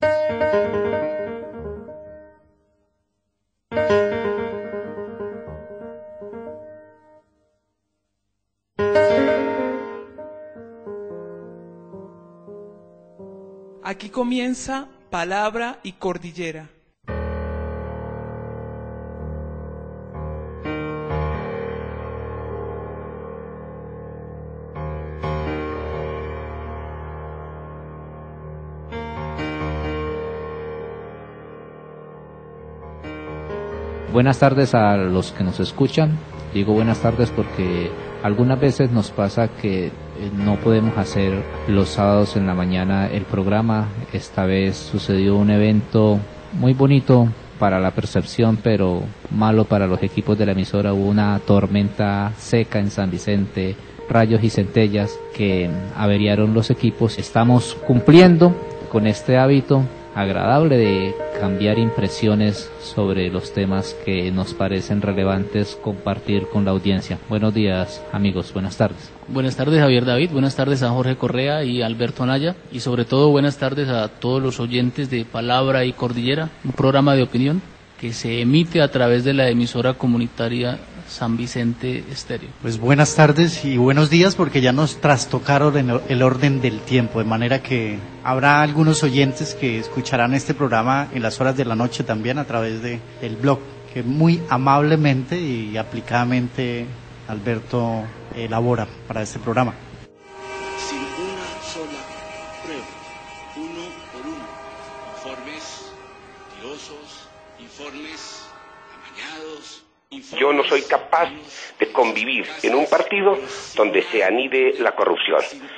Aquí comienza Palabra y Cordillera. Buenas tardes a los que nos escuchan. Digo buenas tardes porque algunas veces nos pasa que no podemos hacer los sábados en la mañana el programa. Esta vez sucedió un evento muy bonito para la percepción, pero malo para los equipos de la emisora. Hubo una tormenta seca en San Vicente, rayos y centellas que averiaron los equipos. Estamos cumpliendo con este hábito agradable de cambiar impresiones sobre los temas que nos parecen relevantes, compartir con la audiencia. Buenos días, amigos, buenas tardes. Buenas tardes, Javier David, buenas tardes a Jorge Correa y Alberto Anaya, y sobre todo buenas tardes a todos los oyentes de Palabra y Cordillera, un programa de opinión que se emite a través de la emisora comunitaria San Vicente Estéreo. Pues buenas tardes y buenos días, porque ya nos trastocaron el orden del tiempo, de manera que habrá algunos oyentes que escucharán este programa en las horas de la noche también a través del blog, que muy amablemente y aplicadamente Alberto elabora para este programa. Sin una sola prueba, uno por uno, informes mentirosos, informes amañados. Yo no soy capaz de convivir en un partido donde se anide la corrupción.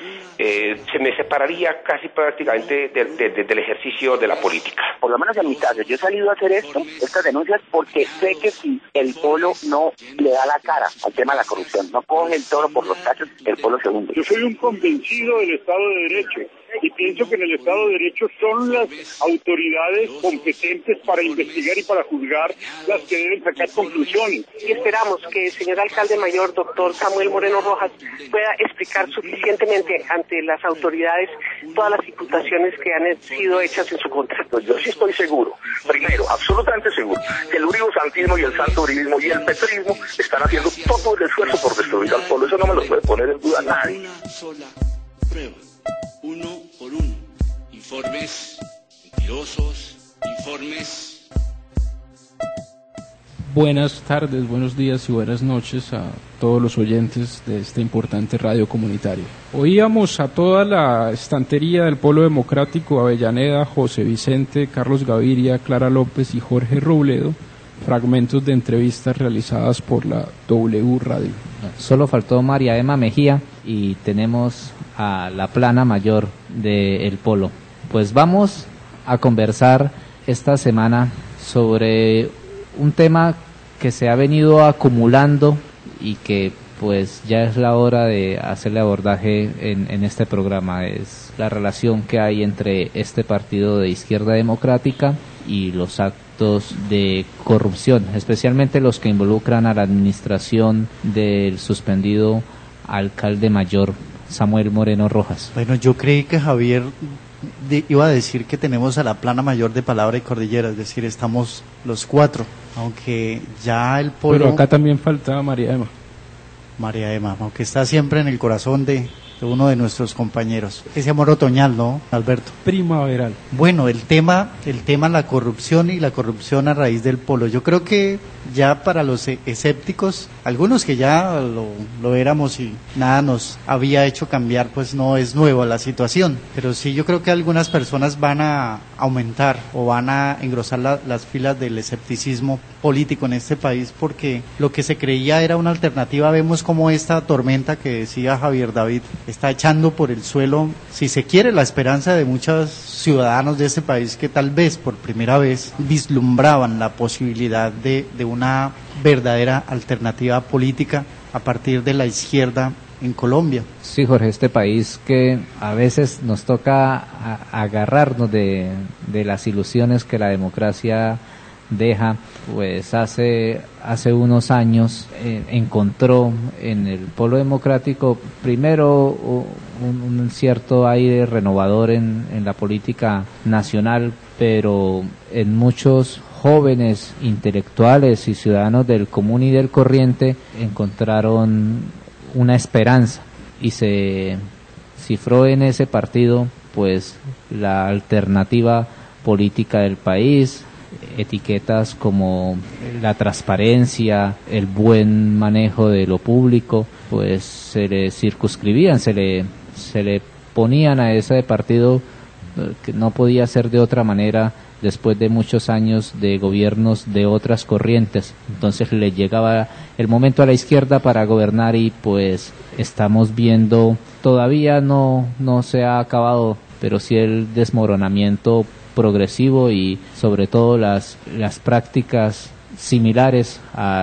Se me separaría casi prácticamente del ejercicio de la política. Por lo menos en mi caso, yo he salido a hacer estas denuncias porque sé que si el pueblo no le da la cara al tema de la corrupción, no coge el toro por los cachos, el pueblo se hunde. Yo soy un convencido del Estado de Derecho y pienso que en el Estado de Derecho son las autoridades competentes para investigar y para juzgar las que deben sacar conclusiones. Y esperamos que el señor alcalde mayor, doctor Samuel Moreno Rojas, pueda explicar suficientemente ante las autoridades todas las imputaciones que han sido hechas en su contra. Yo sí estoy seguro, primero, absolutamente seguro, que el uribosantismo y el santo uribismo y el petrismo están haciendo todo el esfuerzo por destruir al pueblo. Eso no me lo puede poner en duda nadie. Una sola prueba, uno por uno, informes mentirosos, informes. Buenas tardes, buenos días y buenas noches a todos los oyentes de esta importante radio comunitaria. Oíamos a toda la estantería del Polo Democrático, Avellaneda, José Vicente, Carlos Gaviria, Clara López y Jorge Robledo, fragmentos de entrevistas realizadas por la W Radio. Solo faltó María Emma Mejía y tenemos a la plana mayor del Polo. Pues vamos a conversar esta semana sobre un tema que se ha venido acumulando y que pues ya es la hora de hacerle abordaje en este programa. Es la relación que hay entre este partido de izquierda democrática y los actos de corrupción, especialmente los que involucran a la administración del suspendido alcalde mayor Samuel Moreno Rojas. Bueno, yo creí que Javier iba a decir que tenemos a la plana mayor de Palabra y Cordillera, es decir, estamos los cuatro, aunque ya el Polo... Pero acá también falta María Emma. María Emma, aunque está siempre en el corazón de uno de nuestros compañeros. Ese amor otoñal, ¿no, Alberto? Primaveral. Bueno, el tema la corrupción y la corrupción a raíz del Polo. Yo creo que ya para los escépticos, algunos que ya lo éramos y nada nos había hecho cambiar, pues no es nueva la situación. Pero sí, yo creo que algunas personas van a aumentar o van a engrosar las filas del escepticismo político en este país, porque lo que se creía era una alternativa. Vemos como esta tormenta que decía Javier David está echando por el suelo, si se quiere, la esperanza de muchos ciudadanos de este país que tal vez por primera vez vislumbraban la posibilidad de una verdadera alternativa política a partir de la izquierda en Colombia. Sí, Jorge, este país que a veces nos toca agarrarnos de las ilusiones que la democracia deja, pues hace unos años encontró en el Polo Democrático primero un cierto aire renovador en la política nacional, pero en muchos jóvenes intelectuales y ciudadanos del común y del corriente encontraron una esperanza y se cifró en ese partido pues la alternativa política del país, etiquetas como la transparencia, el buen manejo de lo público, pues se le circunscribían, se le ponían a ese partido que no podía ser de otra manera después de muchos años de gobiernos de otras corrientes. Entonces le llegaba el momento a la izquierda para gobernar y pues estamos viendo, todavía no se ha acabado, pero sí el desmoronamiento progresivo y sobre todo las prácticas similares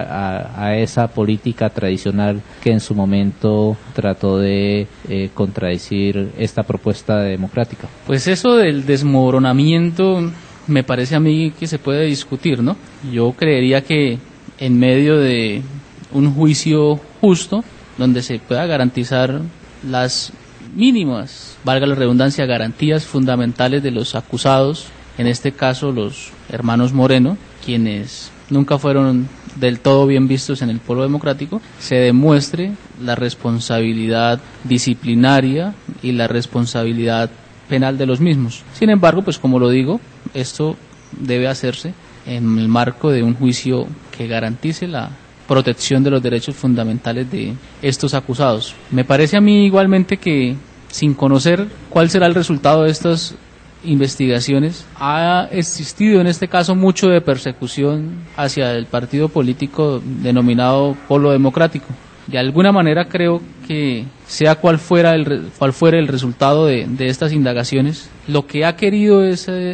a esa política tradicional que en su momento trató de contradecir esta propuesta democrática. Pues eso del desmoronamiento me parece a mí que se puede discutir, ¿no? Yo creería que en medio de un juicio justo, donde se pueda garantizar las mínimas, valga la redundancia, garantías fundamentales de los acusados, en este caso los hermanos Moreno, quienes nunca fueron del todo bien vistos en el Polo Democrático, se demuestre la responsabilidad disciplinaria y la responsabilidad penal de los mismos. Sin embargo, pues como lo digo, esto debe hacerse en el marco de un juicio que garantice la protección de los derechos fundamentales de estos acusados. Me parece a mí igualmente que, sin conocer cuál será el resultado de estas investigaciones, ha existido en este caso mucho de persecución hacia el partido político denominado Polo Democrático. De alguna manera creo que sea cual fuera el resultado de estas indagaciones, lo que ha querido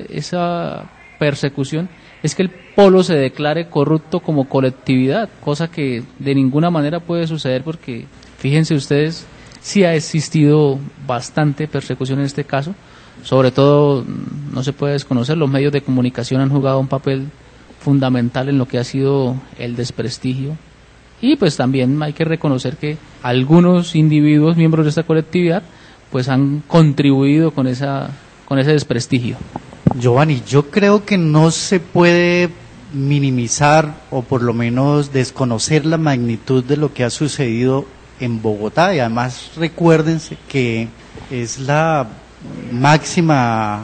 esa persecución es que el Polo se declare corrupto como colectividad, cosa que de ninguna manera puede suceder porque, fíjense ustedes, sí ha existido bastante persecución en este caso, sobre todo no se puede desconocer, los medios de comunicación han jugado un papel fundamental en lo que ha sido el desprestigio. Y pues también hay que reconocer que algunos individuos, miembros de esta colectividad, pues han contribuido con ese desprestigio. Giovanni, yo creo que no se puede minimizar o por lo menos desconocer la magnitud de lo que ha sucedido en Bogotá, y además recuérdense que es la máxima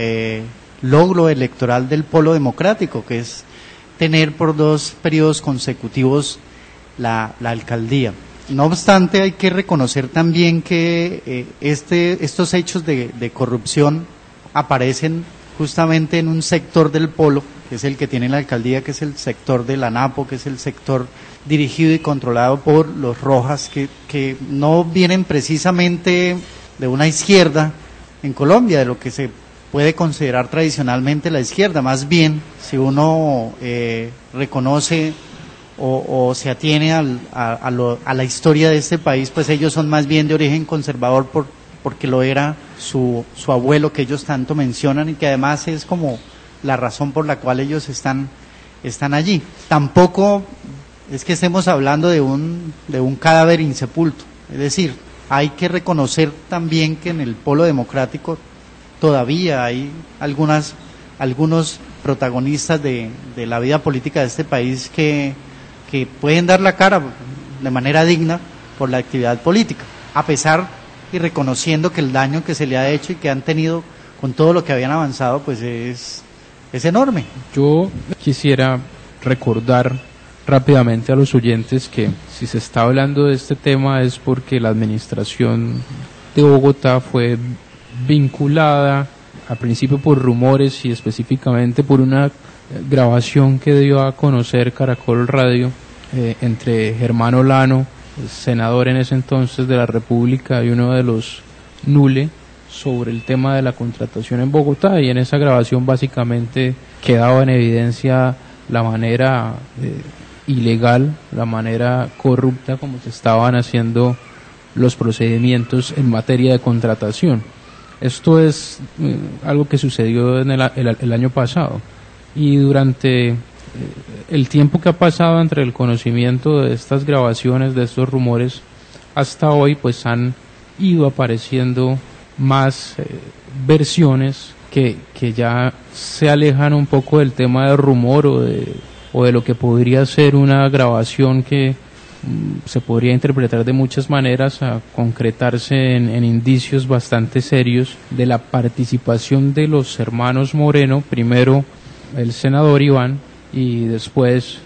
logro electoral del Polo Democrático, que es tener por 2 periodos consecutivos la alcaldía. No obstante, hay que reconocer también que estos hechos de corrupción aparecen justamente en un sector del Polo, que es el que tiene la alcaldía, que es el sector del ANAPO, que es el sector dirigido y controlado por los Rojas, que no vienen precisamente de una izquierda en Colombia, de lo que se puede considerar tradicionalmente la izquierda. Más bien, si uno reconoce o se atiene a la historia de este país, pues ellos son más bien de origen conservador porque lo era su abuelo, que ellos tanto mencionan, y que además es como la razón por la cual ellos están allí. Tampoco es que estemos hablando de un cadáver insepulto, es decir, hay que reconocer también que en el Polo Democrático todavía hay algunos protagonistas de la vida política de este país que pueden dar la cara de manera digna por la actividad política, a pesar y reconociendo que el daño que se le ha hecho y que han tenido con todo lo que habían avanzado, pues es enorme. Yo quisiera recordar rápidamente a los oyentes que si se está hablando de este tema es porque la administración de Bogotá fue vinculada al principio por rumores y específicamente por una grabación que dio a conocer Caracol Radio entre Germán Olano, senador en ese entonces de la República, y uno de los Nule, sobre el tema de la contratación en Bogotá, y en esa grabación básicamente quedaba en evidencia la manera ilegal, la manera corrupta como se estaban haciendo los procedimientos en materia de contratación. Esto es algo que sucedió en el año pasado, y durante el tiempo que ha pasado entre el conocimiento de estas grabaciones, de estos rumores, hasta hoy, pues han ido apareciendo más versiones que ya se alejan un poco del tema del rumor o de lo que podría ser una grabación que se podría interpretar de muchas maneras, a concretarse en indicios bastante serios de la participación de los hermanos Moreno, primero el senador Iván y después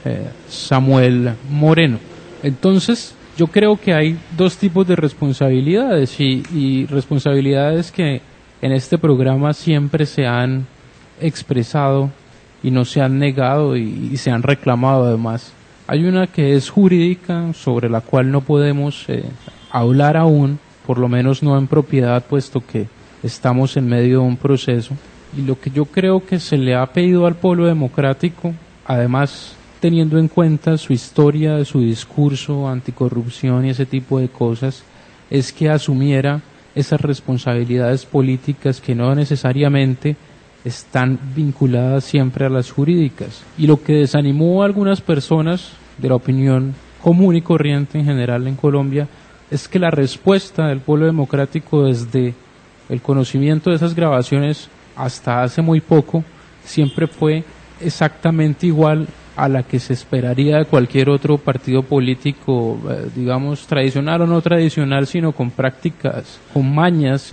Samuel Moreno. Entonces, yo creo que hay dos tipos de responsabilidades y responsabilidades que en este programa siempre se han expresado y no se han negado y se han reclamado además. Hay una que es jurídica, sobre la cual no podemos hablar aún, por lo menos no en propiedad, puesto que estamos en medio de un proceso. Y lo que yo creo que se le ha pedido al Polo Democrático, además teniendo en cuenta su historia, su discurso anticorrupción y ese tipo de cosas, es que asumiera esas responsabilidades políticas que no necesariamente están vinculadas siempre a las jurídicas. Y lo que desanimó a algunas personas de la opinión común y corriente en general en Colombia es que la respuesta del Polo Democrático desde el conocimiento de esas grabaciones hasta hace muy poco siempre fue exactamente igual a la que se esperaría de cualquier otro partido político, digamos, tradicional o no tradicional, sino con prácticas, con mañas,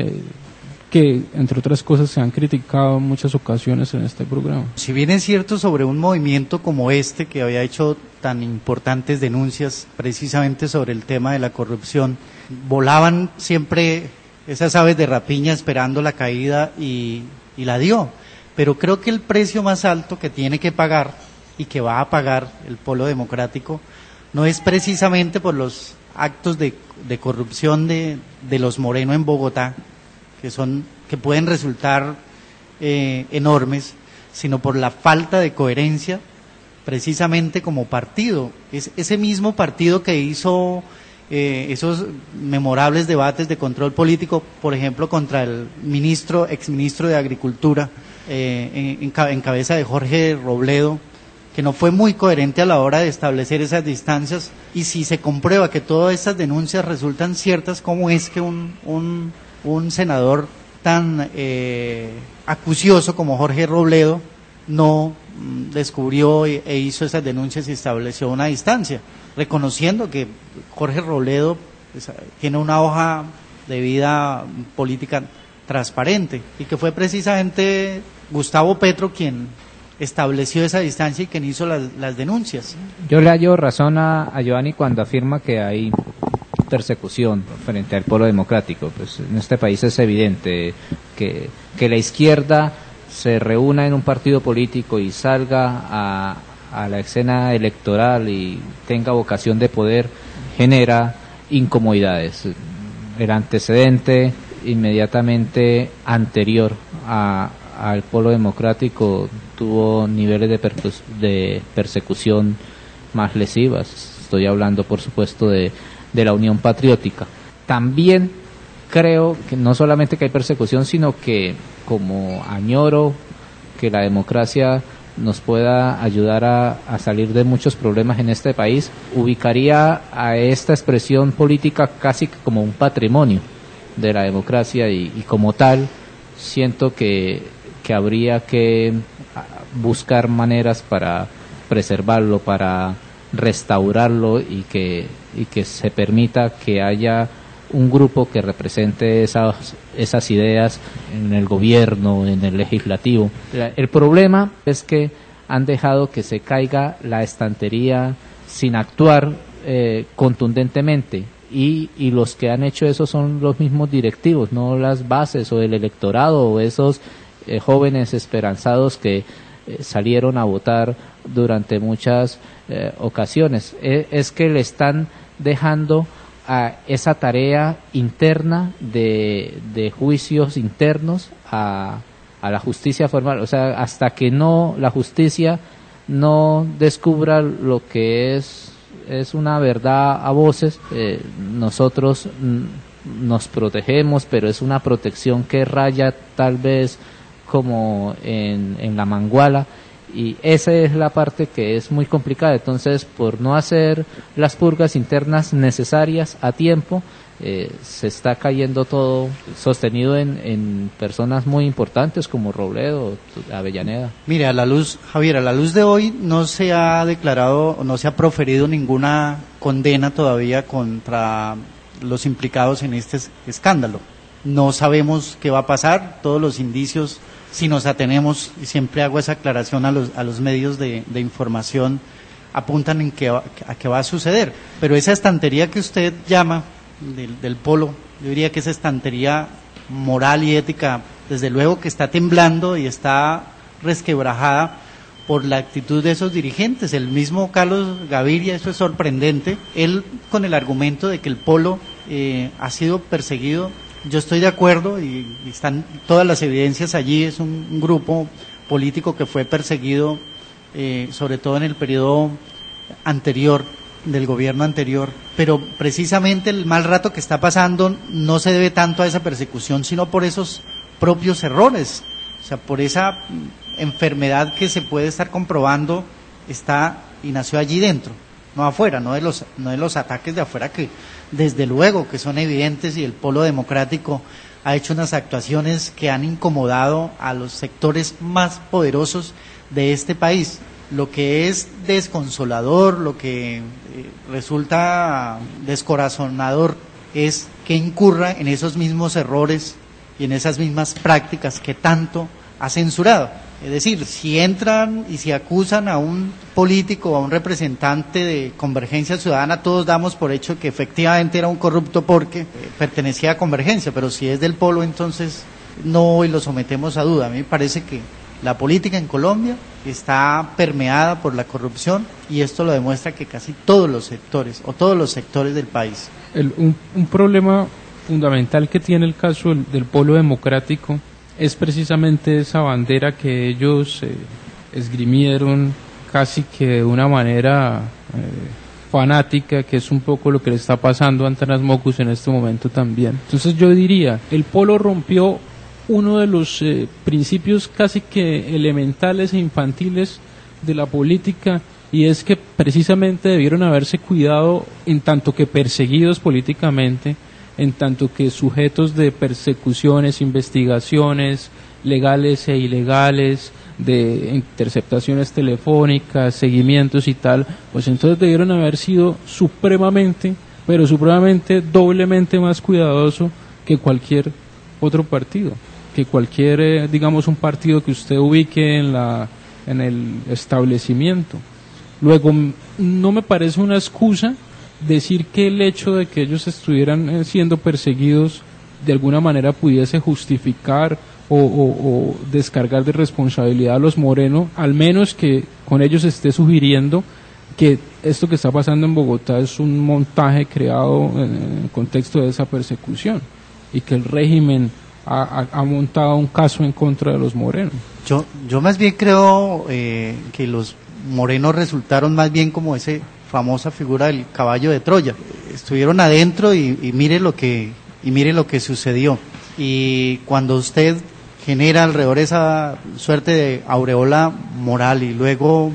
que entre otras cosas se han criticado en muchas ocasiones en este programa. Si bien es cierto sobre un movimiento como este, que había hecho tan importantes denuncias precisamente sobre el tema de la corrupción, volaban siempre esas aves de rapiña esperando la caída y la dio. Pero creo que el precio más alto que tiene que pagar y que va a pagar el Polo Democrático no es precisamente por los actos de corrupción de los Moreno en Bogotá, que pueden resultar enormes, sino por la falta de coherencia precisamente como partido. Es ese mismo partido que hizo esos memorables debates de control político, por ejemplo, contra el exministro de Agricultura, en cabeza de Jorge Robledo, que no fue muy coherente a la hora de establecer esas distancias. Y si se comprueba que todas estas denuncias resultan ciertas, ¿cómo es que un senador tan acucioso como Jorge Robledo no descubrió e hizo esas denuncias y estableció una distancia, reconociendo que Jorge Robledo tiene una hoja de vida política transparente y que fue precisamente Gustavo Petro quien estableció esa distancia y quien hizo las denuncias? Yo le hallo razón a Giovanni cuando afirma que hay persecución frente al Polo Democrático. Pues en este país es evidente que la izquierda se reúna en un partido político y salga a la escena electoral y tenga vocación de poder, genera incomodidades. El antecedente inmediatamente anterior al Polo Democrático tuvo niveles de persecución más lesivas. Estoy hablando, por supuesto, de la Unión Patriótica. También creo que no solamente que hay persecución, sino que como añoro que la democracia nos pueda ayudar a salir de muchos problemas en este país, ubicaría a esta expresión política casi como un patrimonio de la democracia y como tal siento que habría que buscar maneras para preservarlo, para restaurarlo y que se permita que haya un grupo que represente esas ideas en el gobierno, en el legislativo. El problema es que han dejado que se caiga la estantería sin actuar contundentemente y los que han hecho eso son los mismos directivos, no las bases o el electorado o esos jóvenes esperanzados que salieron a votar durante muchas ocasiones. Es que le están dejando a esa tarea interna de juicios internos a la justicia formal, o sea, hasta que la justicia no descubra lo que es una verdad a voces, nosotros nos protegemos, pero es una protección que raya tal vez como en la manguala y esa es la parte que es muy complicada. Entonces, por no hacer las purgas internas necesarias a tiempo, se está cayendo todo, sostenido en personas muy importantes como Robledo, Avellaneda. Mire, Javier, a la luz de hoy no se ha declarado, no se ha proferido ninguna condena todavía contra los implicados en este escándalo. No sabemos qué va a pasar, todos los indicios, si nos atenemos, y siempre hago esa aclaración a los medios de información, apuntan a qué va a suceder. Pero esa estantería que usted llama del polo, yo diría que esa estantería moral y ética, desde luego que está temblando y está resquebrajada por la actitud de esos dirigentes. El mismo Carlos Gaviria, eso es sorprendente, él con el argumento de que el polo ha sido perseguido. Yo estoy de acuerdo y están todas las evidencias allí. Es un grupo político que fue perseguido sobre todo en el periodo anterior, del gobierno anterior, pero precisamente el mal rato que está pasando no se debe tanto a esa persecución, sino por esos propios errores, o sea, por esa enfermedad que se puede estar comprobando está y nació allí dentro, no afuera, no de los ataques de afuera, que desde luego que son evidentes, y el polo democrático ha hecho unas actuaciones que han incomodado a los sectores más poderosos de este país. Lo que es desconsolador, lo que resulta descorazonador es que incurra en esos mismos errores y en esas mismas prácticas que tanto ha censurado. Es decir, si entran y si acusan a un político o a un representante de Convergencia Ciudadana, todos damos por hecho que efectivamente era un corrupto porque pertenecía a Convergencia, pero si es del polo, entonces no, y lo sometemos a duda. A mí me parece que la política en Colombia está permeada por la corrupción, y esto lo demuestra que casi todos los sectores del país. Un problema fundamental que tiene el caso del polo democrático es precisamente esa bandera que ellos esgrimieron casi que de una manera fanática, que es un poco lo que le está pasando a Antanas Mockus en este momento también. Entonces yo diría, el polo rompió uno de los principios casi que elementales e infantiles de la política, y es que precisamente debieron haberse cuidado en tanto que perseguidos políticamente, en tanto que sujetos de persecuciones, investigaciones legales e ilegales, de interceptaciones telefónicas, seguimientos y tal, pues entonces debieron haber sido supremamente, pero supremamente doblemente más cuidadoso que cualquier otro partido, que cualquier, digamos, un partido que usted ubique en el establecimiento. Luego, no me parece una excusa decir que el hecho de que ellos estuvieran siendo perseguidos de alguna manera pudiese justificar o descargar de responsabilidad a los Moreno, al menos que con ellos esté sugiriendo que esto que está pasando en Bogotá es un montaje creado en el contexto de esa persecución, y que el régimen ha montado un caso en contra de los Moreno. Yo más bien creo que los Moreno resultaron más bien como esa famosa figura del caballo de Troya. Estuvieron adentro y mire lo que sucedió. Y cuando usted genera alrededor esa suerte de aureola moral y luego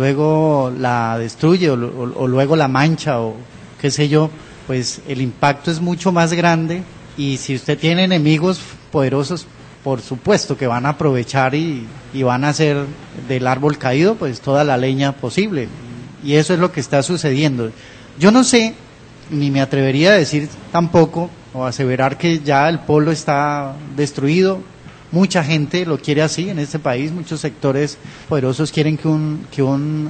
la destruye o luego la mancha o qué sé yo, pues el impacto es mucho más grande. Y si usted tiene enemigos poderosos, por supuesto que van a aprovechar y van a hacer del árbol caído pues toda la leña posible, y eso es lo que está sucediendo. Yo no sé, ni me atrevería a decir tampoco o aseverar que ya el polo está destruido. Mucha gente lo quiere así en este país, muchos sectores poderosos quieren que un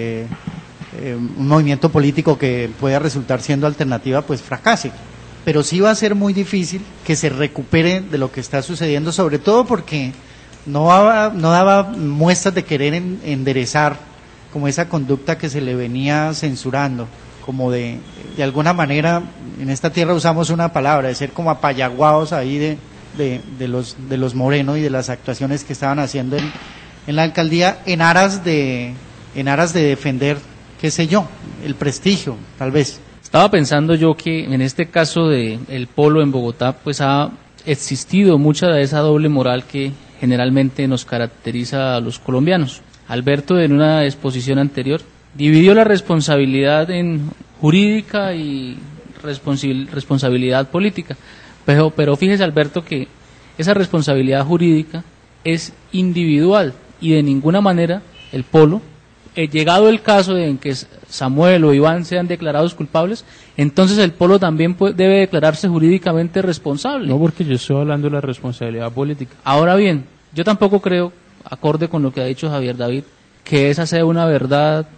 movimiento político que pueda resultar siendo alternativa pues fracase. Pero sí va a ser muy difícil que se recupere de lo que está sucediendo, sobre todo porque no daba muestras de querer enderezar como esa conducta que se le venía censurando, como de alguna manera, en esta tierra usamos una palabra, de ser como apayaguados ahí de los Moreno y de las actuaciones que estaban haciendo en la alcaldía en aras de defender, qué sé yo, el prestigio, tal vez. Estaba pensando yo que en este caso de el polo en Bogotá, pues ha existido mucha de esa doble moral que generalmente nos caracteriza a los colombianos. Alberto en una exposición anterior dividió la responsabilidad en jurídica y responsabilidad política. Pero fíjese, Alberto, que esa responsabilidad jurídica es individual y de ninguna manera el polo, llegado el caso de en que Samuel o Iván sean declarados culpables, entonces el polo también debe declararse jurídicamente responsable. No, porque yo estoy hablando de la responsabilidad política. Ahora bien, yo tampoco creo, acorde con lo que ha dicho Javier David, que esa sea una verdad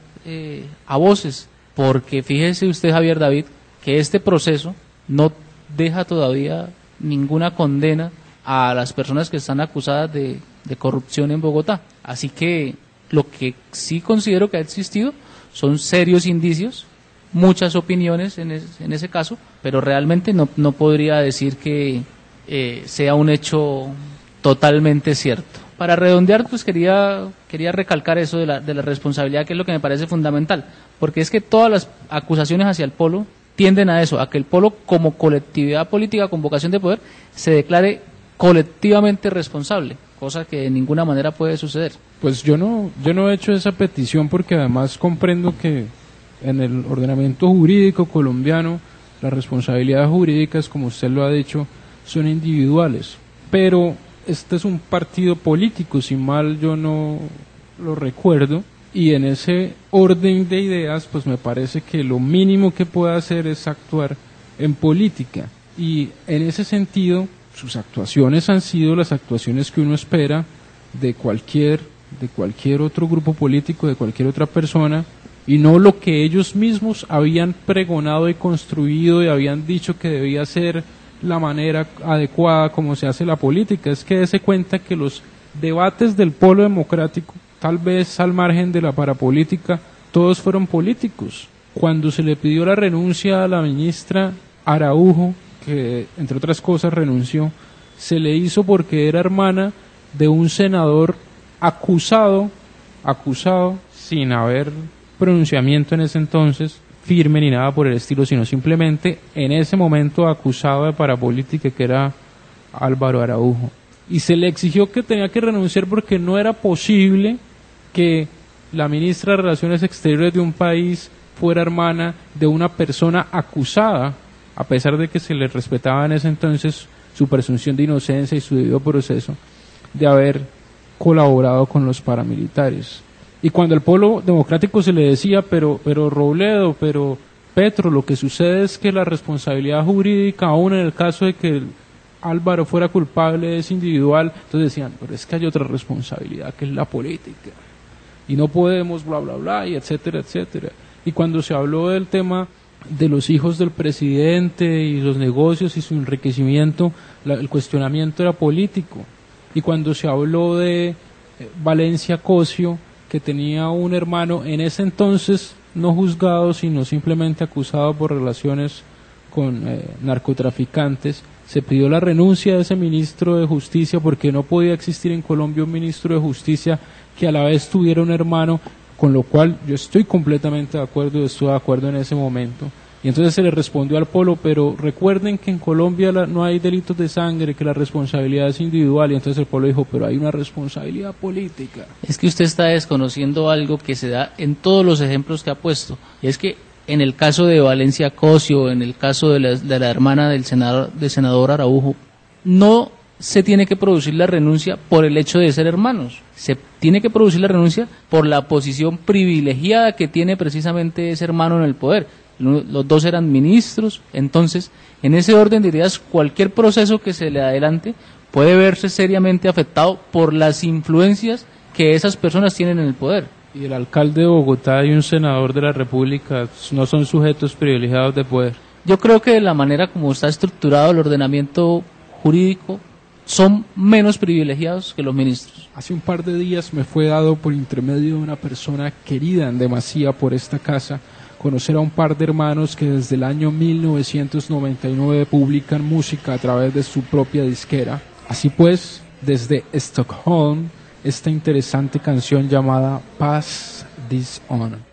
a voces, porque fíjese usted, Javier David, que este proceso no deja todavía ninguna condena a las personas que están acusadas de corrupción en Bogotá. Así que lo que sí considero que ha existido son serios indicios, muchas opiniones en ese caso, pero realmente no podría decir que sea un hecho totalmente cierto. Para redondear, pues quería recalcar eso de la responsabilidad, que es lo que me parece fundamental, porque es que todas las acusaciones hacia el polo tienden a eso, a que el polo como colectividad política con vocación de poder se declare colectivamente responsable, cosa que de ninguna manera puede suceder. Pues yo no he hecho esa petición porque además comprendo que en el ordenamiento jurídico colombiano las responsabilidades jurídicas, como usted lo ha dicho, son individuales, pero este es un partido político, si mal yo no lo recuerdo, y en ese orden de ideas pues me parece que lo mínimo que puede hacer es actuar en política, y en ese sentido sus actuaciones han sido las actuaciones que uno espera de cualquier otro grupo político, de cualquier otra persona, y no lo que ellos mismos habían pregonado y construido y habían dicho que debía ser la manera adecuada como se hace la política. Es que dése cuenta que los debates del polo democrático, tal vez al margen de la parapolítica, todos fueron políticos. Cuando se le pidió la renuncia a la ministra Araujo, que entre otras cosas renunció, se le hizo porque era hermana de un senador acusado sin haber pronunciamiento en ese entonces firme ni nada por el estilo, sino simplemente en ese momento acusado de parapolítica, que era Álvaro Araujo, y se le exigió que tenía que renunciar porque no era posible que la ministra de Relaciones Exteriores de un país fuera hermana de una persona acusada, a pesar de que se le respetaba en ese entonces su presunción de inocencia y su debido proceso, de haber colaborado con los paramilitares. Y cuando al polo democrático se le decía, pero Robledo, pero Petro, lo que sucede es que la responsabilidad jurídica, aún en el caso de que Álvaro fuera culpable, es individual, entonces decían, pero es que hay otra responsabilidad que es la política, y no podemos bla bla bla, y etcétera, etcétera. Y cuando se habló del tema de los hijos del presidente y los negocios y su enriquecimiento, el cuestionamiento era político. Y cuando se habló de Valencia Cosio, que tenía un hermano en ese entonces no juzgado, sino simplemente acusado por relaciones con narcotraficantes, se pidió la renuncia de ese ministro de Justicia porque no podía existir en Colombia un ministro de Justicia que a la vez tuviera un hermano, con lo cual yo estoy completamente de acuerdo, estuve de acuerdo en ese momento. Y entonces se le respondió al polo, pero recuerden que en Colombia no hay delitos de sangre, que la responsabilidad es individual, y entonces el polo dijo, pero hay una responsabilidad política. Es que usted está desconociendo algo que se da en todos los ejemplos que ha puesto, y es que en el caso de Valencia Cosio, en el caso de la hermana del senador Araujo, no se tiene que producir la renuncia por el hecho de ser hermanos, se tiene que producir la renuncia por la posición privilegiada que tiene precisamente ese hermano en el poder. Los dos eran ministros, entonces en ese orden de ideas cualquier proceso que se le adelante puede verse seriamente afectado por las influencias que esas personas tienen en el poder. Y el alcalde de Bogotá y un senador de la República no son sujetos privilegiados de poder. Yo creo que de la manera como está estructurado el ordenamiento jurídico son menos privilegiados que los ministros. Hace un par de días me fue dado por intermedio de una persona querida en demasía por esta casa conocer a un par de hermanos que desde el año 1999 publican música a través de su propia disquera. Así pues, desde Stockholm, esta interesante canción llamada Pass This On.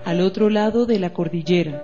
al otro lado de la cordillera.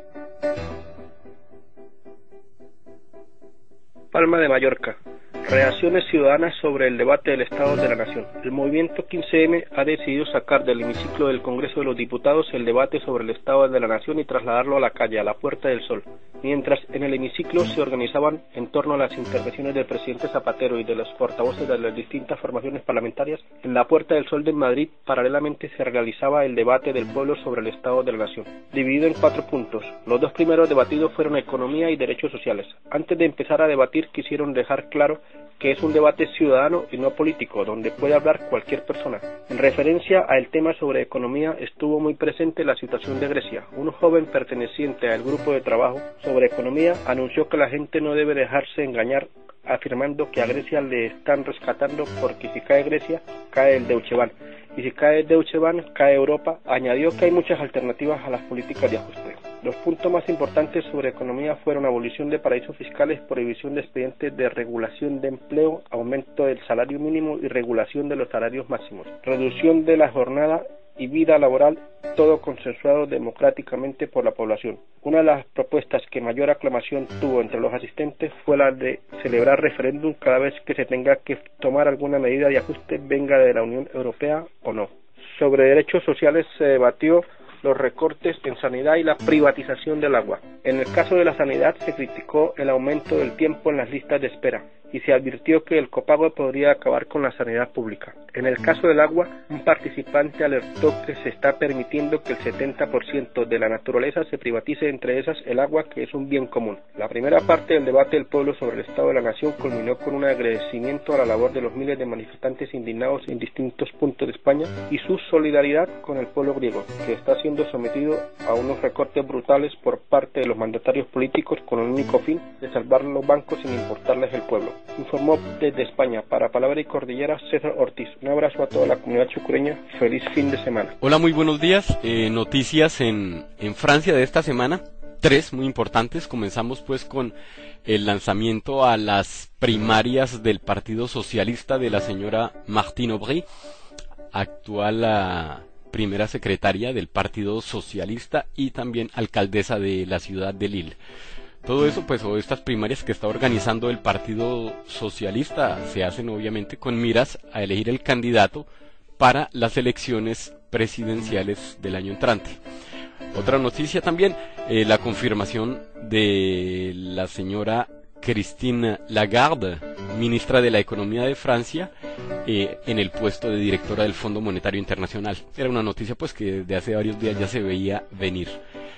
Palma de Mallorca. Reacciones ciudadanas sobre el debate del Estado de la Nación. El movimiento 15M ha decidido sacar del hemiciclo del Congreso de los Diputados el debate sobre el Estado de la Nación y trasladarlo a la calle, a la Puerta del Sol. Mientras en el hemiciclo se organizaban en torno a las intervenciones del presidente Zapatero y de los portavoces de las distintas formaciones parlamentarias, en la Puerta del Sol de Madrid paralelamente se realizaba el debate del pueblo sobre el Estado de la Nación, dividido en 4 puntos. Los 2 primeros debatidos fueron economía y derechos sociales. Antes de empezar a debatir quisieron dejar claro que es un debate ciudadano y no político, donde puede hablar cualquier persona. En referencia al tema sobre economía, estuvo muy presente la situación de Grecia. Un joven perteneciente al grupo de trabajo sobre economía anunció que la gente no debe dejarse engañar, afirmando que a Grecia le están rescatando porque si cae Grecia, cae el Deutsche Bank. Y si cae el Deutsche Bank, cae Europa. Añadió que hay muchas alternativas a las políticas de ajuste. Los puntos más importantes sobre economía fueron abolición de paraísos fiscales, prohibición de expedientes de regulación de empleo, aumento del salario mínimo y regulación de los salarios máximos, reducción de la jornada y vida laboral, todo consensuado democráticamente por la población. Una de las propuestas que mayor aclamación tuvo entre los asistentes fue la de celebrar referéndum cada vez que se tenga que tomar alguna medida de ajuste, venga de la Unión Europea o no. Sobre derechos sociales se debatió los recortes en sanidad y la privatización del agua. En el caso de la sanidad se criticó el aumento del tiempo en las listas de espera y se advirtió que el copago podría acabar con la sanidad pública. En el caso del agua, un participante alertó que se está permitiendo que el 70% de la naturaleza se privatice, entre esas el agua, que es un bien común. La primera parte del debate del pueblo sobre el Estado de la Nación culminó con un agradecimiento a la labor de los miles de manifestantes indignados en distintos puntos de España y su solidaridad con el pueblo griego, que está siendo sometido a unos recortes brutales por parte de los mandatarios políticos con el único fin de salvar los bancos sin importarles el pueblo. Informó desde España para Palabra y Cordillera César Ortiz. Un abrazo a toda la comunidad chucureña. Feliz fin de semana. Hola, muy buenos días. Noticias en Francia de esta semana. 3 muy importantes. Comenzamos pues con el lanzamiento a las primarias del Partido Socialista de la señora Martine Aubry, actual primera secretaria del Partido Socialista y también alcaldesa de la ciudad de Lille. Todo eso, pues, o estas primarias que está organizando el Partido Socialista, se hacen obviamente con miras a elegir el candidato para las elecciones presidenciales del año entrante. Otra noticia también, la confirmación de la señora Christine Lagarde, ministra de la Economía de Francia, en el puesto de directora del Fondo Monetario Internacional. Era una noticia pues que desde hace varios días ya se veía venir.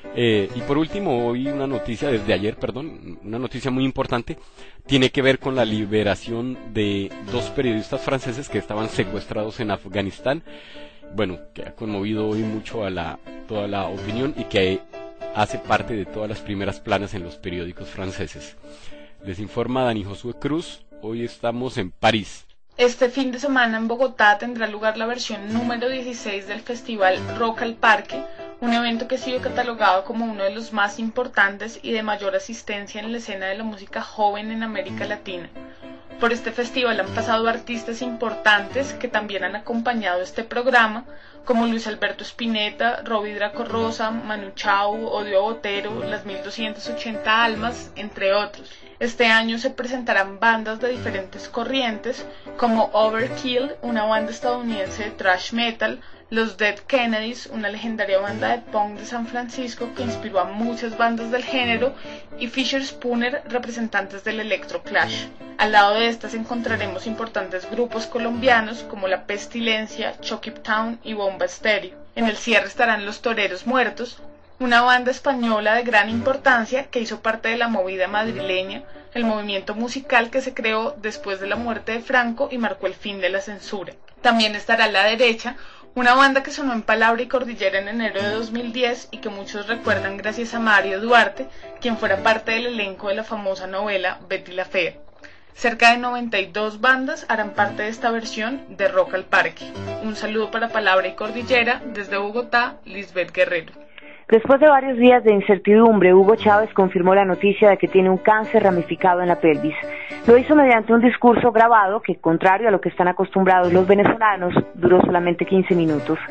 Y por último, hoy una noticia, desde ayer, una noticia muy importante, tiene que ver con la liberación de 2 periodistas franceses que estaban secuestrados en Afganistán. Bueno, que ha conmovido hoy mucho a toda la opinión y que hace parte de todas las primeras planas en los periódicos franceses. Les informa Dani Josué Cruz. Hoy estamos en París. Este fin de semana en Bogotá tendrá lugar la versión número 16 del festival Rock al Parque, un evento que ha sido catalogado como uno de los más importantes y de mayor asistencia en la escena de la música joven en América Latina. Por este festival han pasado artistas importantes que también han acompañado este programa, como Luis Alberto Spinetta, Robbie Draco Rosa, Manu Chao, Odio Botero, Las 1280 Almas, entre otros. Este año se presentarán bandas de diferentes corrientes, como Overkill, una banda estadounidense de thrash metal, los Dead Kennedys, una legendaria banda de punk de San Francisco que inspiró a muchas bandas del género, y Fisher Spooner, representantes del Electro Clash. Al lado de estas encontraremos importantes grupos colombianos como La Pestilencia, Chucky Town y Bomba Estéreo. En el cierre estarán Los Toreros Muertos, una banda española de gran importancia que hizo parte de la movida madrileña, el movimiento musical que se creó después de la muerte de Franco y marcó el fin de la censura. También estará La Derecha, una banda que sonó en Palabra y Cordillera en enero de 2010 y que muchos recuerdan gracias a Mario Duarte, quien fuera parte del elenco de la famosa novela Betty la Fea. Cerca de 92 bandas harán parte de esta versión de Rock al Parque. Un saludo para Palabra y Cordillera, desde Bogotá, Lisbeth Guerrero. Después de varios días de incertidumbre, Hugo Chávez confirmó la noticia de que tiene un cáncer ramificado en la pelvis. Lo hizo mediante un discurso grabado que, contrario a lo que están acostumbrados los venezolanos, duró solamente 15 minutos.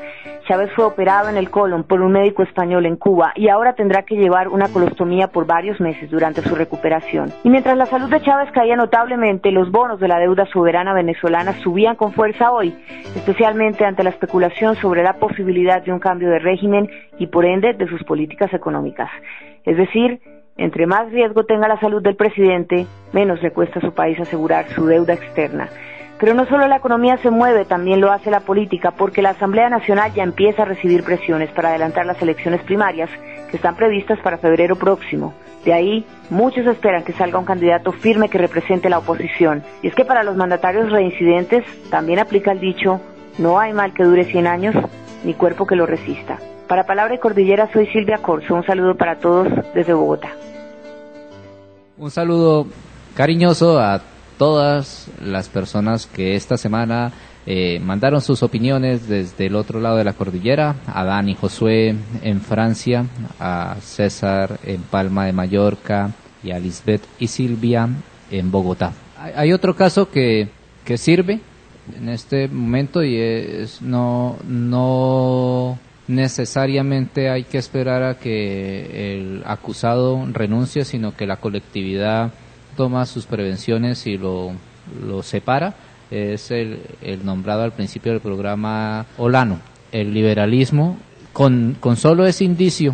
Chávez fue operado en el colon por un médico español en Cuba y ahora tendrá que llevar una colostomía por varios meses durante su recuperación. Y mientras la salud de Chávez caía notablemente, los bonos de la deuda soberana venezolana subían con fuerza hoy, especialmente ante la especulación sobre la posibilidad de un cambio de régimen y por ende de sus políticas económicas. Es decir, entre más riesgo tenga la salud del presidente, menos le cuesta a su país asegurar su deuda externa. Pero no solo la economía se mueve, también lo hace la política, porque la Asamblea Nacional ya empieza a recibir presiones para adelantar las elecciones primarias que están previstas para febrero próximo. De ahí, muchos esperan que salga un candidato firme que represente la oposición. Y es que para los mandatarios reincidentes también aplica el dicho, no hay mal que dure 100 años, ni cuerpo que lo resista. Para Palabra y Cordillera soy Silvia Corso, un saludo para todos desde Bogotá. Un saludo cariñoso a todas las personas que esta semana mandaron sus opiniones desde el otro lado de la cordillera, a Dani Josué en Francia, a César en Palma de Mallorca y a Lisbeth y Silvia en Bogotá. Hay otro caso que sirve en este momento y es no necesariamente hay que esperar a que el acusado renuncie, sino que la colectividad toma sus prevenciones y lo separa. Es el nombrado al principio del programa Olano. El liberalismo, con solo ese indicio,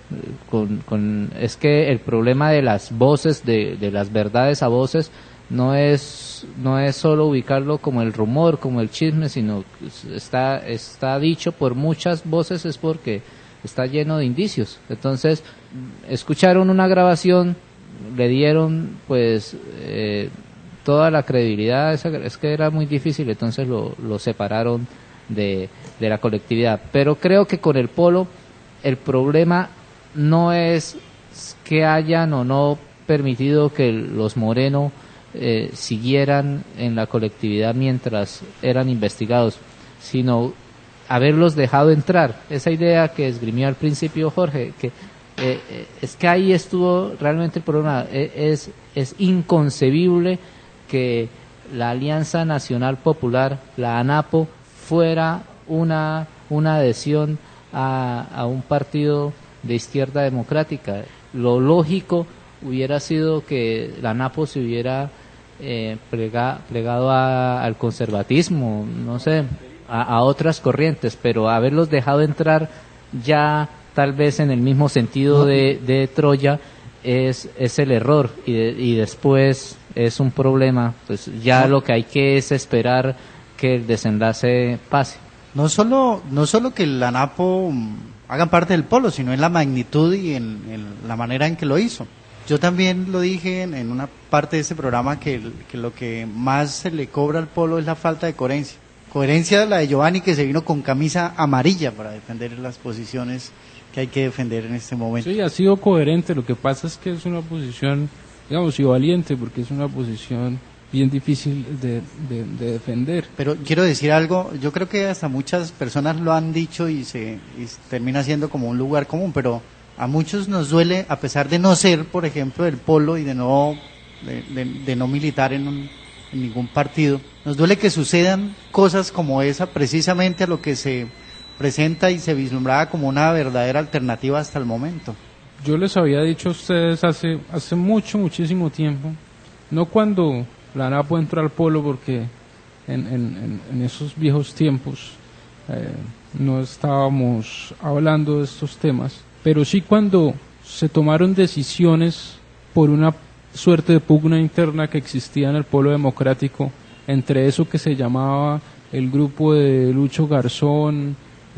es que el problema de las voces, de las verdades a voces, no es solo ubicarlo como el rumor, como el chisme, sino está dicho por muchas voces, es porque está lleno de indicios. Entonces, escucharon una grabación, le dieron pues toda la credibilidad, es que era muy difícil, entonces lo separaron de la colectividad. Pero creo que con el polo el problema no es que hayan o no permitido que los Moreno siguieran en la colectividad mientras eran investigados, sino haberlos dejado entrar. Esa idea que esgrimió al principio Jorge, que es que ahí estuvo realmente el problema. Es inconcebible que la Alianza Nacional Popular, la ANAPO, fuera una adhesión a un partido de izquierda democrática. Lo lógico hubiera sido que la ANAPO se hubiera plegado al conservatismo, no sé, a otras corrientes, pero haberlos dejado entrar ya tal vez en el mismo sentido de Troya es el error y después es un problema. Pues ya lo que hay que es esperar que el desenlace pase. No solo que el ANAPO hagan parte del polo, sino en la magnitud y en la manera en que lo hizo. Yo también lo dije en una parte de ese programa que lo que más se le cobra al polo es la falta de coherencia. Coherencia la de Giovanni, que se vino con camisa amarilla para defender las posiciones que hay que defender en este momento. Sí, ha sido coherente. Lo que pasa es que es una posición, digamos, y valiente, porque es una posición bien difícil de defender. Pero quiero decir algo, yo creo que hasta muchas personas lo han dicho y termina siendo como un lugar común, pero a muchos nos duele, a pesar de no ser, por ejemplo, del polo y de no militar en ningún partido, nos duele que sucedan cosas como esa, precisamente a lo que se presenta y se vislumbraba como una verdadera alternativa hasta el momento. Yo les había dicho a ustedes hace muchísimo tiempo, no cuando la ANAPO entró al polo, porque en esos viejos tiempos no estábamos hablando de estos temas, pero sí cuando se tomaron decisiones por una suerte de pugna interna que existía en el polo democrático, entre eso que se llamaba el grupo de Lucho Garzón,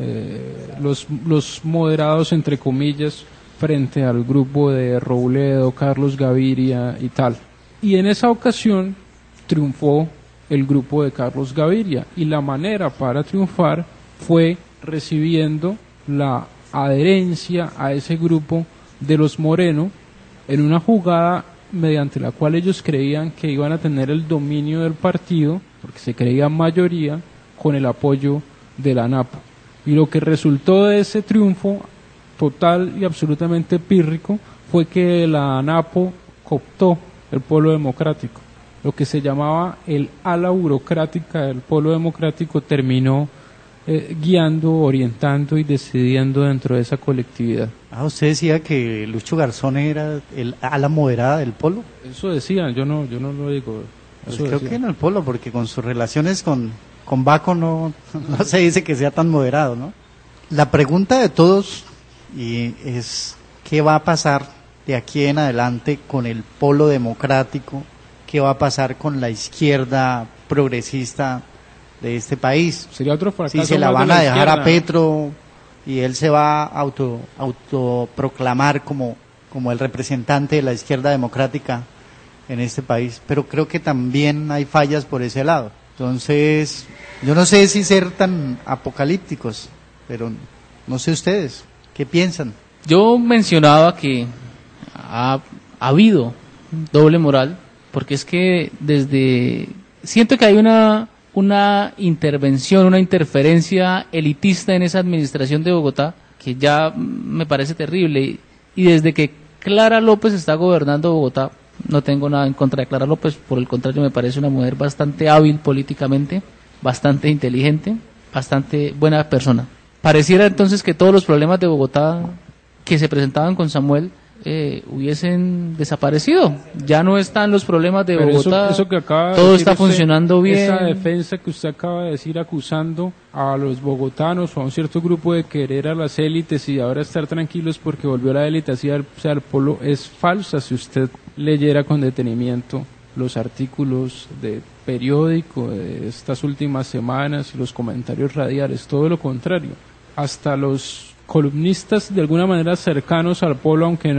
los moderados entre comillas, frente al grupo de Robledo, Carlos Gaviria y tal. Y en esa ocasión triunfó el grupo de Carlos Gaviria, y la manera para triunfar fue recibiendo la adherencia a ese grupo de los Moreno en una jugada mediante la cual ellos creían que iban a tener el dominio del partido, porque se creía mayoría, con el apoyo de la ANAPO. Y lo que resultó de ese triunfo total y absolutamente pírrico fue que la ANAPO cooptó el polo democrático. Lo que se llamaba el ala burocrática del polo democrático terminó guiando, orientando y decidiendo dentro de esa colectividad. Usted decía que Lucho Garzón era el ala moderada del Polo. Eso decían, yo no lo digo. Pues creo que en el Polo, porque con sus relaciones con Baco no se dice que sea tan moderado, ¿no? La pregunta de todos es ¿qué va a pasar de aquí en adelante con el Polo democrático? ¿Qué va a pasar con la izquierda progresista de este país? Sería otro fracaso. Si se la van a dejar a Petro y él se va a autoproclamar como el representante de la izquierda democrática en este país, pero creo que también hay fallas por ese lado. Entonces, yo no sé si ser tan apocalípticos, pero no sé ustedes, ¿qué piensan? Yo mencionaba que ha habido doble moral, porque es que siento que hay una intervención, una interferencia elitista en esa administración de Bogotá, que ya me parece terrible, y desde que Clara López está gobernando Bogotá, no tengo nada en contra de Clara López, por el contrario me parece una mujer bastante hábil políticamente, bastante inteligente, bastante buena persona. Pareciera entonces que todos los problemas de Bogotá que se presentaban con Samuel hubiesen desaparecido. Ya no están los problemas de Bogotá, eso que acaba todo está funcionando bien. Esa defensa que usted acaba de decir acusando a los bogotanos o a un cierto grupo de querer a las élites y ahora estar tranquilos porque volvió la élite hacia el Polo es falsa si usted leyera con detenimiento los artículos de periódico de estas últimas semanas y los comentarios radiales, todo lo contrario. Hasta los columnistas de alguna manera cercanos al Polo, aunque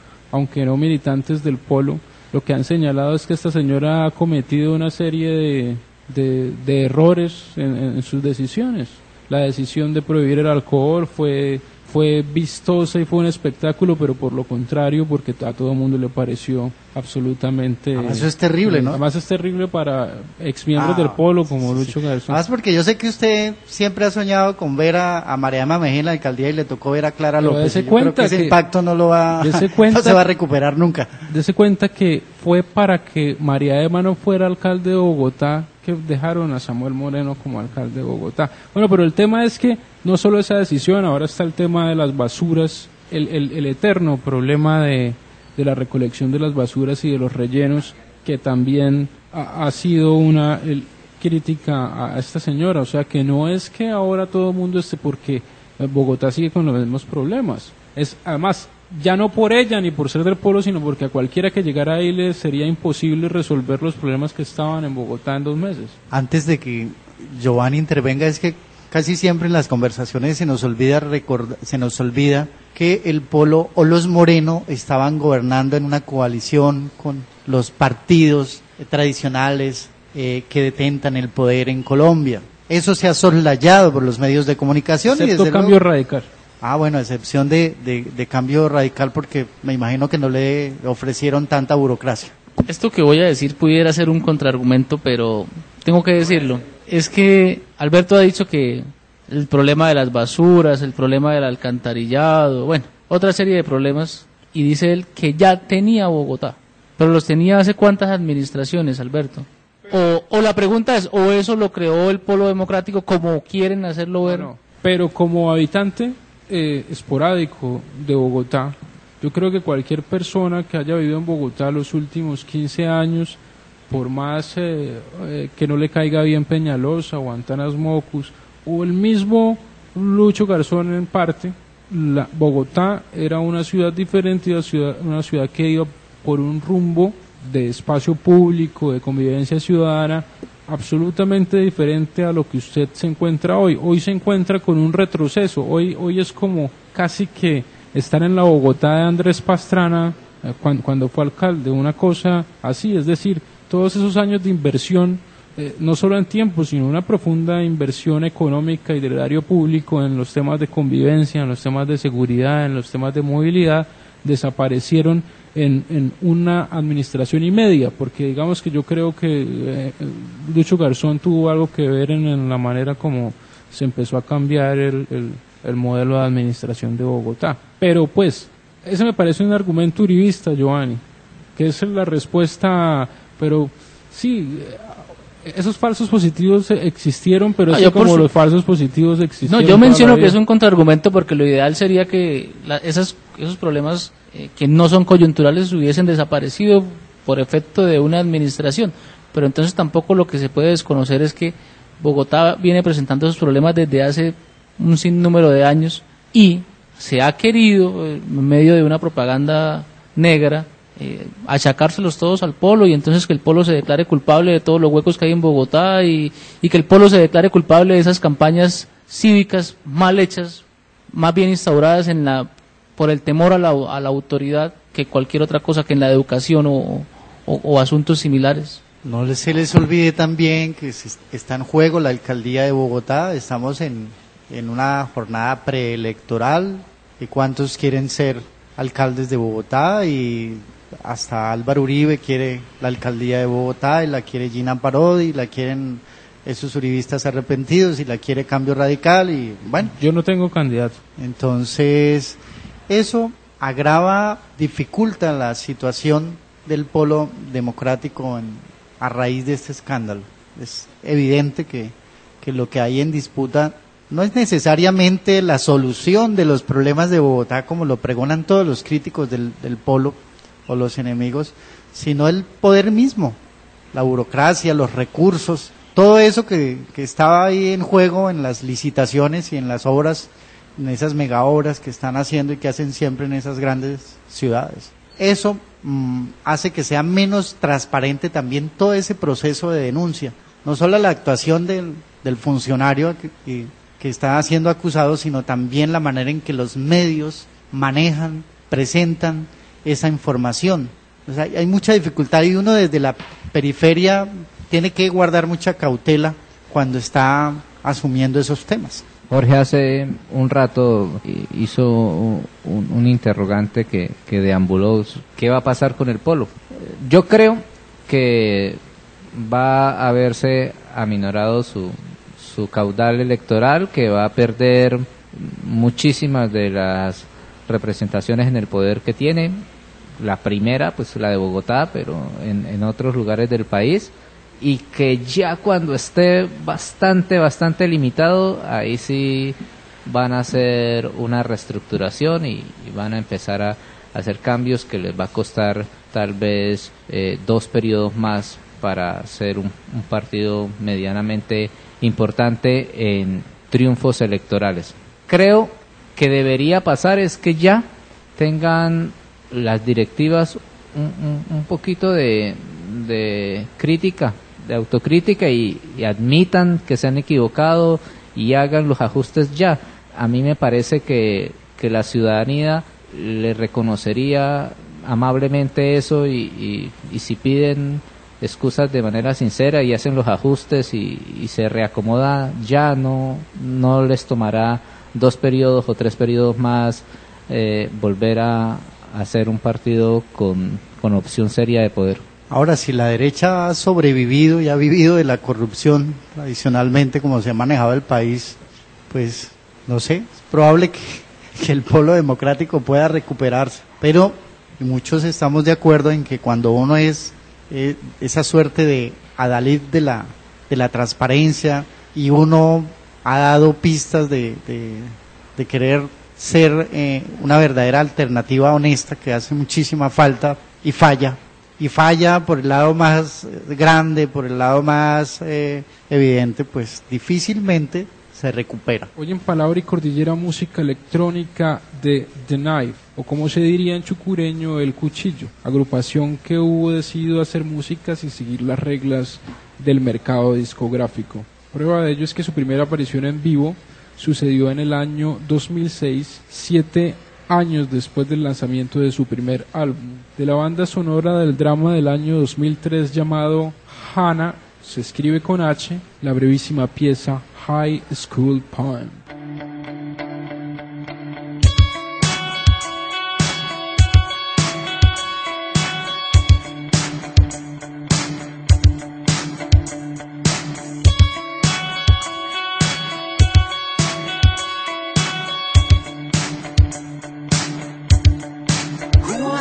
no militantes del Polo, lo que han señalado es que esta señora ha cometido una serie de errores en sus decisiones. La decisión de prohibir el alcohol fue vistosa y fue un espectáculo, pero por lo contrario, porque a todo el mundo le pareció absolutamente... Eso es terrible, ¿no? Además es terrible para exmiembros del Polo como Lucho Garzón. Además porque yo sé que usted siempre ha soñado con ver a Mariana Mejía en la alcaldía y le tocó ver a Clara López. Yo creo que ese impacto no se va a recuperar nunca. Dese cuenta que fue para que María Emma no fuera alcalde de Bogotá que dejaron a Samuel Moreno como alcalde de Bogotá. Bueno, pero el tema es que no solo esa decisión, ahora está el tema de las basuras, el eterno problema de la recolección de las basuras y de los rellenos, que también ha sido una crítica a esta señora. O sea, que no es que ahora todo el mundo porque Bogotá sigue con los mismos problemas. Es además ya no por ella ni por ser del Polo, sino porque a cualquiera que llegara ahí le sería imposible resolver los problemas que estaban en Bogotá en 2 meses. Antes de que Giovanni intervenga, es que casi siempre en las conversaciones se nos olvida que el Polo o los Moreno estaban gobernando en una coalición con los partidos tradicionales que detentan el poder en Colombia. Eso se ha soslayado por los medios de comunicación. Excepto Cambio Radical. Bueno, excepción de Cambio Radical, porque me imagino que no le ofrecieron tanta burocracia. Esto que voy a decir pudiera ser un contraargumento, pero tengo que decirlo. Es que Alberto ha dicho que el problema de las basuras, el problema del alcantarillado, bueno, otra serie de problemas, y dice él que ya tenía Bogotá, pero los tenía hace cuántas administraciones, Alberto. O la pregunta es, ¿o eso lo creó el Polo Democrático como quieren hacerlo ver? No, pero como habitante esporádico de Bogotá, yo creo que cualquier persona que haya vivido en Bogotá los últimos 15 años, por más que no le caiga bien Peñalosa o Antanas Mocus, o el mismo Lucho Garzón en parte, Bogotá era una ciudad diferente, una ciudad que iba por un rumbo de espacio público, de convivencia ciudadana, absolutamente diferente a lo que usted se encuentra hoy. Hoy se encuentra con un retroceso, hoy es como casi que estar en la Bogotá de Andrés Pastrana cuando fue alcalde, una cosa así, es decir, todos esos años de inversión, no solo en tiempo, sino una profunda inversión económica y del erario público en los temas de convivencia, en los temas de seguridad, en los temas de movilidad, desaparecieron en una administración y media, porque digamos que yo creo que Lucho Garzón tuvo algo que ver en la manera como se empezó a cambiar el modelo de administración de Bogotá. Pero pues, ese me parece un argumento uribista, Giovanni, que es la respuesta, pero sí, Esos falsos positivos existieron, pero yo como los falsos positivos existieron. No, yo menciono que es un contraargumento porque lo ideal sería que esos problemas que no son coyunturales hubiesen desaparecido por efecto de una administración. Pero entonces tampoco lo que se puede desconocer es que Bogotá viene presentando esos problemas desde hace un sinnúmero de años y se ha querido, en medio de una propaganda negra, achacárselos todos al polo y entonces que el polo se declare culpable de todos los huecos que hay en Bogotá y que el polo se declare culpable de esas campañas cívicas mal hechas, más bien instauradas por el temor a la autoridad que cualquier otra cosa, que en la educación o asuntos similares. No se les olvide también que está en juego la alcaldía de Bogotá. Estamos en una jornada preelectoral. ¿Y cuántos quieren ser alcaldes de Bogotá? Y hasta Álvaro Uribe quiere la alcaldía de Bogotá, y la quiere Gina Parodi, y la quieren esos uribistas arrepentidos, y la quiere Cambio Radical, y bueno. Yo no tengo candidato. Entonces, eso dificulta la situación del polo democrático a raíz de este escándalo. Es evidente que lo que hay en disputa no es necesariamente la solución de los problemas de Bogotá, como lo pregonan todos los críticos del polo o los enemigos, sino el poder mismo, la burocracia, los recursos, todo eso que estaba ahí en juego en las licitaciones y en las obras, en esas mega obras que están haciendo y que hacen siempre en esas grandes ciudades. Eso hace que sea menos transparente también todo ese proceso de denuncia, no solo la actuación del funcionario que está siendo acusado, sino también la manera en que los medios manejan, presentan esa información. O sea, hay mucha dificultad y uno desde la periferia tiene que guardar mucha cautela cuando está asumiendo esos temas. Jorge hace un rato hizo un interrogante que deambuló. ¿Qué va a pasar con el polo? Yo creo que va a verse aminorado su caudal electoral, que va a perder muchísimas de las representaciones en el poder que tiene. La primera, pues la de Bogotá, pero en otros lugares del país, y que ya cuando esté bastante limitado, ahí sí van a hacer una reestructuración y van a empezar a hacer cambios que les va a costar tal vez 2 periodos más para ser un partido medianamente importante en triunfos electorales. Creo que debería pasar es que ya tengan las directivas un poquito de crítica, de autocrítica y admitan que se han equivocado y hagan los ajustes ya. A mí me parece que la ciudadanía le reconocería amablemente eso y si piden excusas de manera sincera y hacen los ajustes y se reacomoda ya, no les tomará 2 periodos o 3 periodos más volver a hacer un partido con opción seria de poder. Ahora, si la derecha ha sobrevivido y ha vivido de la corrupción tradicionalmente como se ha manejado el país, pues no sé, es probable que el polo democrático pueda recuperarse, pero muchos estamos de acuerdo en que cuando uno es esa suerte de adalid de la transparencia y uno ha dado pistas de querer ser una verdadera alternativa honesta, que hace muchísima falta y falla por el lado más grande, por el lado más evidente, pues difícilmente se recupera. Hoy en Palabra y Cordillera, música electrónica de The Knife, o como se diría en chucureño, El Cuchillo, agrupación que hubo decidido hacer música sin seguir las reglas del mercado discográfico. Prueba de ello es que su primera aparición en vivo sucedió en el año 2006, 7 años después del lanzamiento de su primer álbum. De la banda sonora del drama del año 2003 llamado Hannah, se escribe con H, la brevísima pieza High School Poem.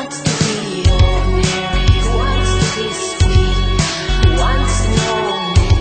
Wants to know me.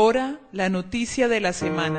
ahora la noticia de la semana.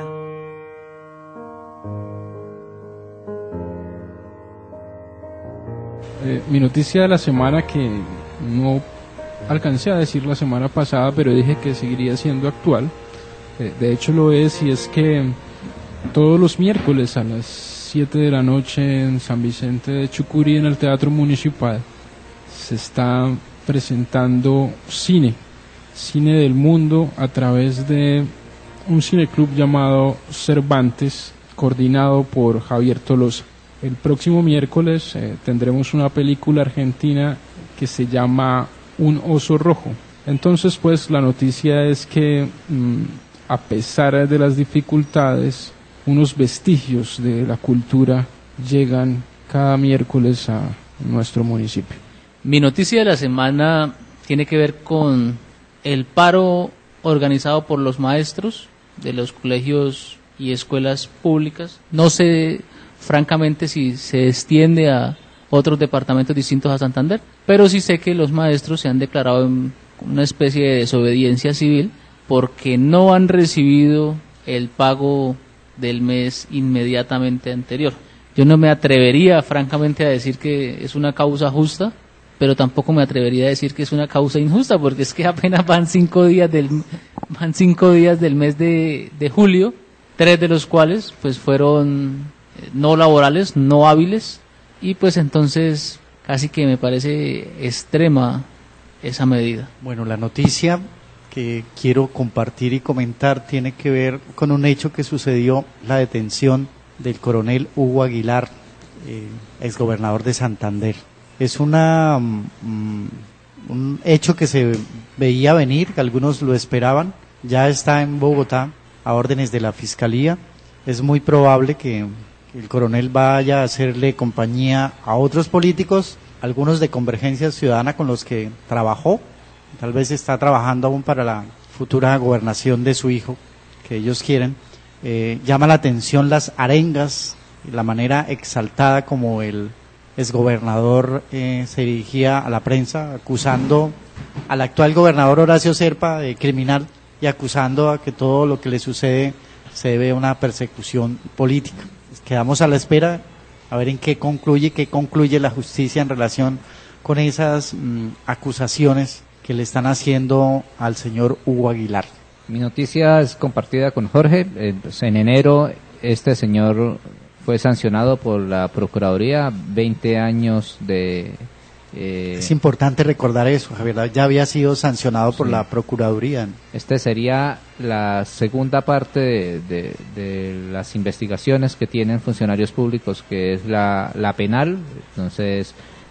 Mi noticia de la semana, que no alcancé a decir la semana pasada, pero dije que seguiría siendo actual, de hecho lo es, y es que todos los miércoles a las 7 de la noche en San Vicente de Chucurí, en el Teatro Municipal, se está presentando cine del mundo a través de un cineclub llamado Cervantes, coordinado por Javier Tolosa. El próximo miércoles tendremos una película argentina que se llama Un oso rojo. Entonces, pues la noticia es que a pesar de las dificultades, unos vestigios de la cultura llegan cada miércoles a nuestro municipio. Mi noticia de la semana tiene que ver con el paro organizado por los maestros de los colegios y escuelas públicas. No sé, francamente, si se extiende a otros departamentos distintos a Santander, pero sí sé que los maestros se han declarado en una especie de desobediencia civil porque no han recibido el pago del mes inmediatamente anterior. Yo no me atrevería, francamente, a decir que es una causa justa, pero tampoco me atrevería a decir que es una causa injusta, porque es que apenas van 5 días del mes de julio, 3 de los cuales pues fueron no laborales, no hábiles, y pues entonces casi que me parece extrema esa medida. Bueno, la noticia que quiero compartir y comentar tiene que ver con un hecho que sucedió, la detención del coronel Hugo Aguilar, exgobernador de Santander. Es un hecho que se veía venir, que algunos lo esperaban. Ya está en Bogotá a órdenes de la Fiscalía. Es muy probable que el coronel vaya a hacerle compañía a otros políticos, algunos de Convergencia Ciudadana con los que trabajó. Tal vez está trabajando aún para la futura gobernación de su hijo, que ellos quieren. Llama la atención las arengas, la manera exaltada como el exgobernador se dirigía a la prensa, acusando al actual gobernador Horacio Serpa de criminal y acusando a que todo lo que le sucede se debe a una persecución política. Quedamos a la espera a ver en qué concluye la justicia en relación con esas acusaciones que le están haciendo al señor Hugo Aguilar. Mi noticia es compartida con Jorge. En enero este señor fue sancionado por la Procuraduría, 20 años de... Es importante recordar eso, Javier, ya había sido sancionado por la Procuraduría. Este sería la segunda parte de las investigaciones que tienen funcionarios públicos, que es la penal. Entonces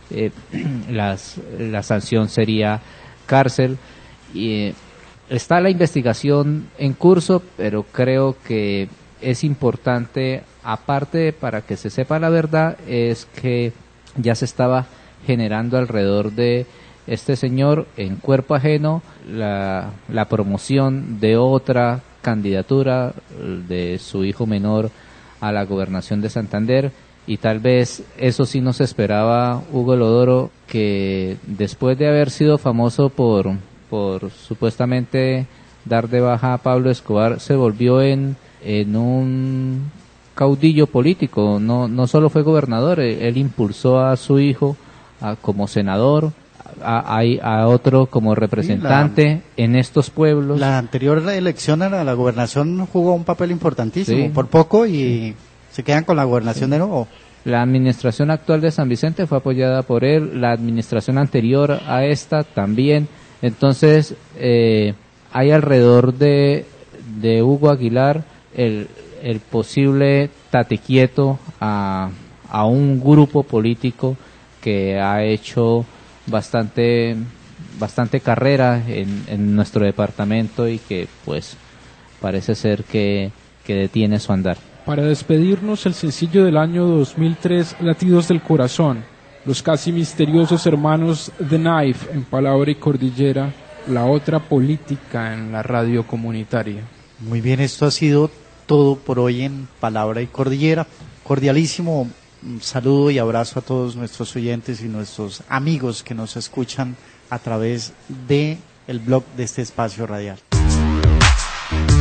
la sanción sería cárcel. Y está la investigación en curso, pero creo que es importante, aparte para que se sepa la verdad, es que ya se estaba generando alrededor de este señor en cuerpo ajeno la promoción de otra candidatura de su hijo menor a la gobernación de Santander, y tal vez eso sí nos esperaba Hugo Lodoro, que después de haber sido famoso por supuestamente dar de baja a Pablo Escobar, se volvió en un caudillo político. No solo fue gobernador, él impulsó a su hijo como senador, a otro como representante en estos pueblos. La anterior elección a la gobernación jugó un papel importantísimo, sí, por poco, y se quedan con la gobernación de nuevo. La administración actual de San Vicente fue apoyada por él, la administración anterior a esta también. Entonces hay alrededor de Hugo Aguilar el posible tate quieto a un grupo político que ha hecho bastante carrera en nuestro departamento y que pues parece ser que detiene su andar. Para despedirnos, el sencillo del año 2003, Latidos del Corazón, los casi misteriosos hermanos The Knife en Palabra y Cordillera, la otra política en la radio comunitaria. Muy bien, esto ha sido todo por hoy en Palabra y Cordillera. Cordialísimo saludo y abrazo a todos nuestros oyentes y nuestros amigos que nos escuchan a través de el blog de este espacio radial.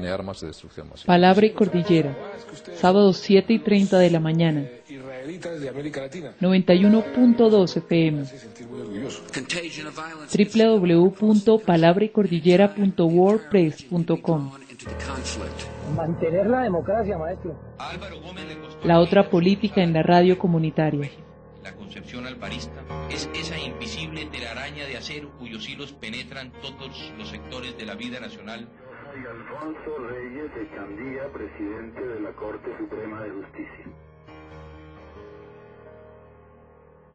tiene armas de destrucción masiva. Palabra y Cordillera, sábados 7:30 de la mañana. Israelitas de América Latina. 91.2 FM. www.palabraycordillera.wordpress.com. Mantener la democracia, maestro. La otra política en la radio comunitaria. La concepción alvarista es esa invisible telaraña de acero cuyos hilos penetran todos los sectores de la vida nacional. Alfonso Reyes Echandía, presidente de la Corte Suprema de Justicia.